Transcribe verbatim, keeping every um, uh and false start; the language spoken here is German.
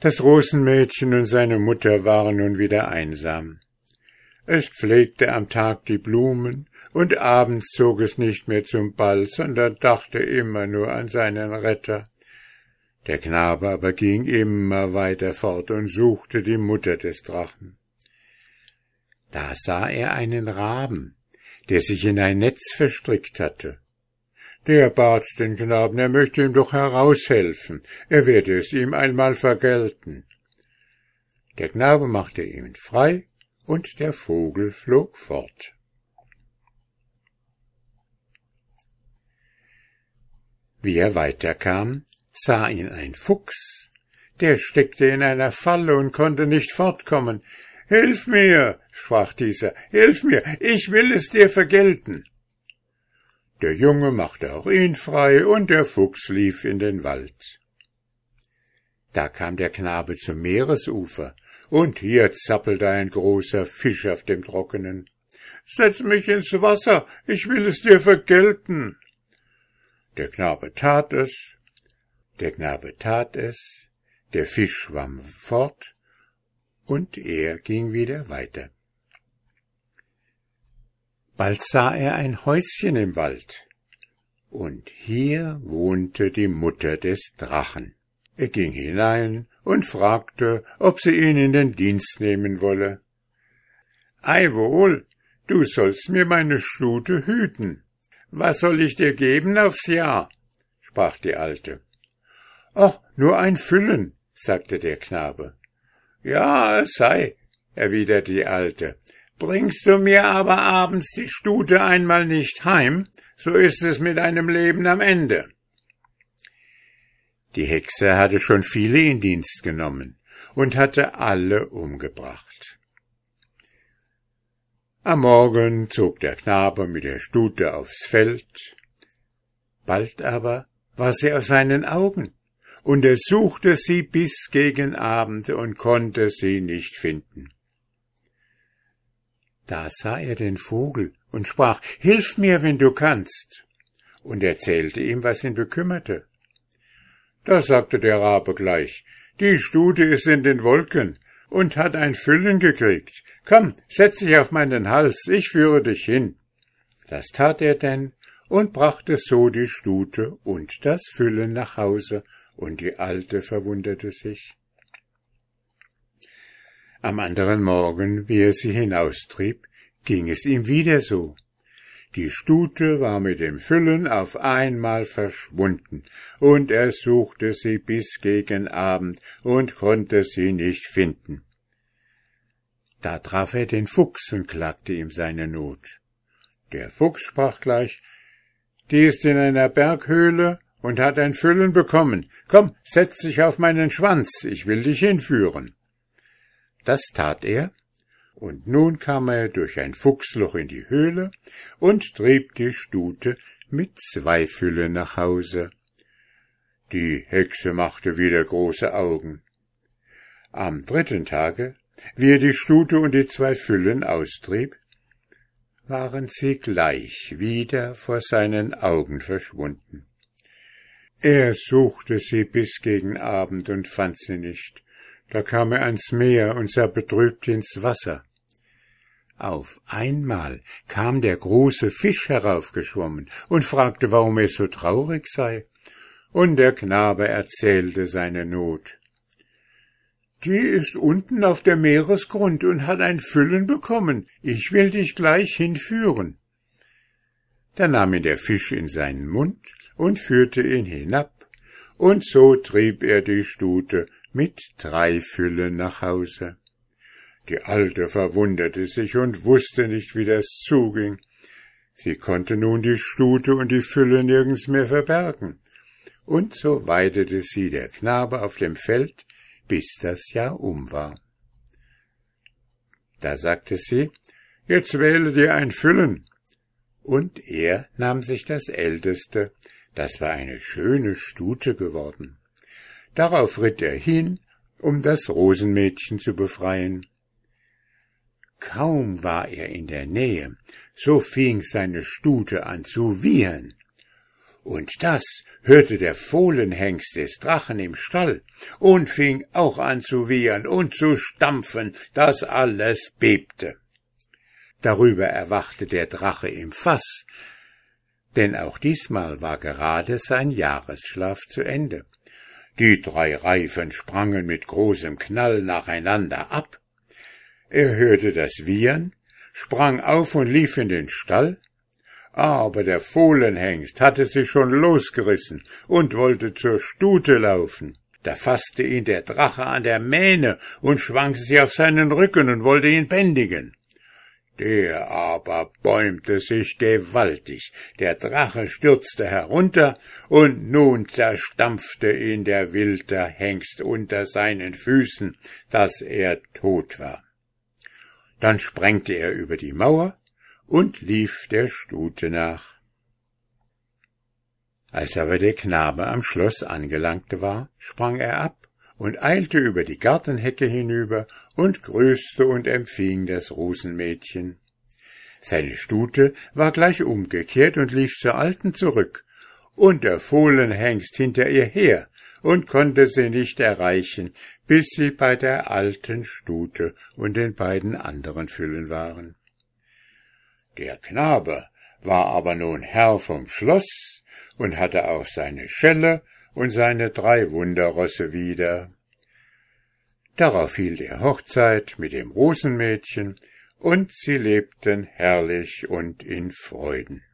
Das Rosenmädchen und seine Mutter waren nun wieder einsam. Es pflegte am Tag die Blumen, und abends zog es nicht mehr zum Ball, sondern dachte immer nur an seinen Retter. Der Knabe aber ging immer weiter fort und suchte die Mutter des Drachen. Da sah er einen Raben, der sich in ein Netz verstrickt hatte. Der bat den Knaben, er möchte ihm doch heraushelfen, er werde es ihm einmal vergelten. Der Knabe machte ihn frei, und der Vogel flog fort. Wie er weiterkam, sah ihn ein Fuchs, der steckte in einer Falle und konnte nicht fortkommen. »Hilf mir«, sprach dieser, »hilf mir, ich will es dir vergelten.« Der Junge machte auch ihn frei, und der Fuchs lief in den Wald. Da kam der Knabe zum Meeresufer, und hier zappelte ein großer Fisch auf dem Trockenen. »Setz mich ins Wasser, ich will es dir vergelten.« Der Knabe tat es, der Knabe tat es, der Fisch schwamm fort, und er ging wieder weiter. Bald sah er ein Häuschen im Wald, und hier wohnte die Mutter des Drachen. Er ging hinein und fragte, ob sie ihn in den Dienst nehmen wolle. »Ei wohl, du sollst mir meine Stute hüten. Was soll ich dir geben aufs Jahr?« sprach die Alte. »Ach, nur ein Füllen«, sagte der Knabe. »Ja, es sei«, erwiderte die Alte. »Bringst du mir aber abends die Stute einmal nicht heim, so ist es mit deinem Leben am Ende.« Die Hexe hatte schon viele in Dienst genommen und hatte alle umgebracht. Am Morgen zog der Knabe mit der Stute aufs Feld. Bald aber war sie aus seinen Augen, und er suchte sie bis gegen Abend und konnte sie nicht finden. Da sah er den Vogel und sprach, »Hilf mir, wenn du kannst«, und erzählte ihm, was ihn bekümmerte. Da sagte der Rabe gleich, »Die Stute ist in den Wolken und hat ein Füllen gekriegt. Komm, setz dich auf meinen Hals, ich führe dich hin.« Das tat er denn und brachte so die Stute und das Füllen nach Hause, und die Alte verwunderte sich. Am anderen Morgen, wie er sie hinaustrieb, ging es ihm wieder so. Die Stute war mit dem Füllen auf einmal verschwunden, und er suchte sie bis gegen Abend und konnte sie nicht finden. Da traf er den Fuchs und klagte ihm seine Not. Der Fuchs sprach gleich, »Die ist in einer Berghöhle und hat ein Füllen bekommen. Komm, setz dich auf meinen Schwanz, ich will dich hinführen.« Das tat er, und nun kam er durch ein Fuchsloch in die Höhle und trieb die Stute mit zwei Füllen nach Hause. Die Hexe machte wieder große Augen. Am dritten Tage, wie er die Stute und die zwei Füllen austrieb, waren sie gleich wieder vor seinen Augen verschwunden. Er suchte sie bis gegen Abend und fand sie nicht. Da kam er ans Meer und sah betrübt ins Wasser. Auf einmal kam der große Fisch heraufgeschwommen und fragte, warum er so traurig sei, und der Knabe erzählte seine Not. »Die ist unten auf der Meeresgrund und hat ein Füllen bekommen. Ich will dich gleich hinführen.« Da nahm ihn der Fisch in seinen Mund und führte ihn hinab, und so trieb er die Stute mit drei Füllen nach Hause. Die Alte verwunderte sich und wusste nicht, wie das zuging. Sie konnte nun die Stute und die Fülle nirgends mehr verbergen, und so weidete sie der Knabe auf dem Feld, bis das Jahr um war. Da sagte sie, »Jetzt wähle dir ein Füllen.« Und er nahm sich das älteste, das war eine schöne Stute geworden. Darauf ritt er hin, um das Rosenmädchen zu befreien. Kaum war er in der Nähe, so fing seine Stute an zu wiehern. Und das hörte der Fohlenhengst des Drachen im Stall und fing auch an zu wiehern und zu stampfen, dass alles bebte. Darüber erwachte der Drache im Fass, denn auch diesmal war gerade sein Jahresschlaf zu Ende. Die drei Reifen sprangen mit großem Knall nacheinander ab. Er hörte das Wiehern, sprang auf und lief in den Stall, aber der Fohlenhengst hatte sich schon losgerissen und wollte zur Stute laufen. Da fasste ihn der Drache an der Mähne und schwang sich auf seinen Rücken und wollte ihn bändigen. Der aber bäumte sich gewaltig, der Drache stürzte herunter, und nun zerstampfte ihn der wilde Hengst unter seinen Füßen, dass er tot war. Dann sprengte er über die Mauer und lief der Stute nach. Als aber der Knabe am Schloss angelangt war, sprang er ab und eilte über die Gartenhecke hinüber und grüßte und empfing das Rosenmädchen. Seine Stute war gleich umgekehrt und lief zur Alten zurück, und der Fohlenhengst hinter ihr her und konnte sie nicht erreichen, bis sie bei der alten Stute und den beiden anderen Füllen waren. Der Knabe war aber nun Herr vom Schloss und hatte auch seine Schelle und seine drei Wunderrosse wieder. Darauf hielt er Hochzeit mit dem Rosenmädchen, und sie lebten herrlich und in Freuden.